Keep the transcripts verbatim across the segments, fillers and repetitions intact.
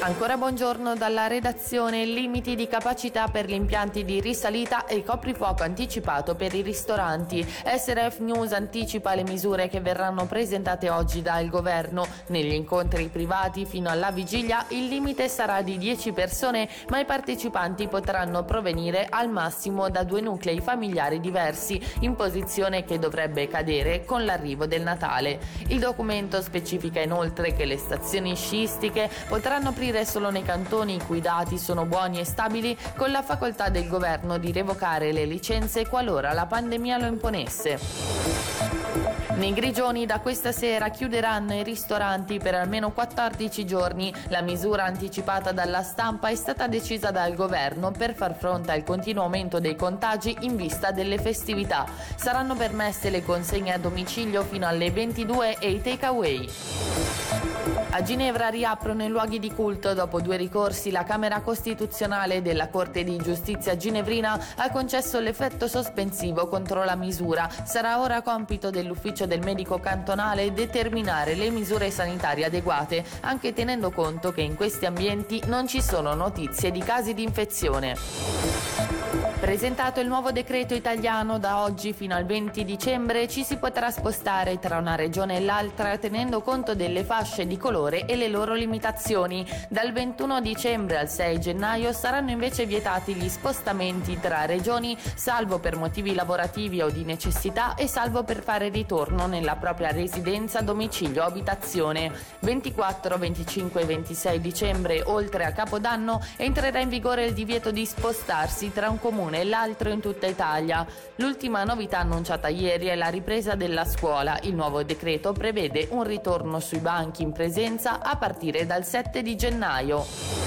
Ancora buongiorno dalla redazione. Limiti di capacità per gli impianti di risalita e coprifuoco anticipato per i ristoranti. S R F News anticipa le misure che verranno presentate oggi dal governo. Negli incontri privati fino alla vigilia il limite sarà di dieci persone, ma i partecipanti potranno provenire al massimo da due nuclei familiari diversi, imposizione che dovrebbe cadere con l'arrivo del Natale. Il documento specifica inoltre che le stazioni sciistiche potranno aprire solo nei cantoni i cui dati sono buoni e stabili, con la facoltà del governo di revocare le licenze qualora la pandemia lo imponesse. Nei Grigioni da questa sera chiuderanno i ristoranti per almeno quattordici giorni. La misura anticipata dalla stampa è stata decisa dal governo per far fronte al continuo aumento dei contagi in vista delle festività. Saranno permesse le consegne a domicilio fino alle ventidue e i takeaway. A Ginevra riaprono i luoghi di culto. Dopo due ricorsi, la Camera Costituzionale della Corte di Giustizia ginevrina ha concesso l'effetto sospensivo contro la misura. Sarà ora compito dell'ufficio del medico cantonale determinare le misure sanitarie adeguate, anche tenendo conto che in questi ambienti non ci sono notizie di casi di infezione. Presentato il nuovo decreto italiano, da oggi fino al venti dicembre ci si potrà spostare tra una regione e l'altra tenendo conto delle fasce di colore e le loro limitazioni. Dal ventuno dicembre al sei gennaio saranno invece vietati gli spostamenti tra regioni, salvo per motivi lavorativi o di necessità e salvo per fare ritorno nella propria residenza, domicilio o abitazione. ventiquattro, venticinque e ventisei dicembre, oltre a Capodanno, entrerà in vigore il divieto di spostarsi tra un comune e l'altro in tutta Italia. L'ultima novità annunciata ieri è la ripresa della scuola. Il nuovo decreto prevede un ritorno sui banchi in presenza a partire dal sette di gennaio.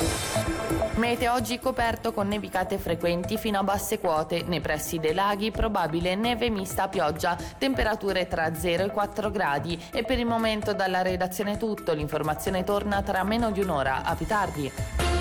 Mete oggi coperto con nevicate frequenti fino a basse quote. Nei pressi dei laghi probabile neve mista a pioggia, temperature tra zero e quattro gradi. E per il momento dalla redazione è tutto. L'informazione torna tra meno di un'ora. A più tardi.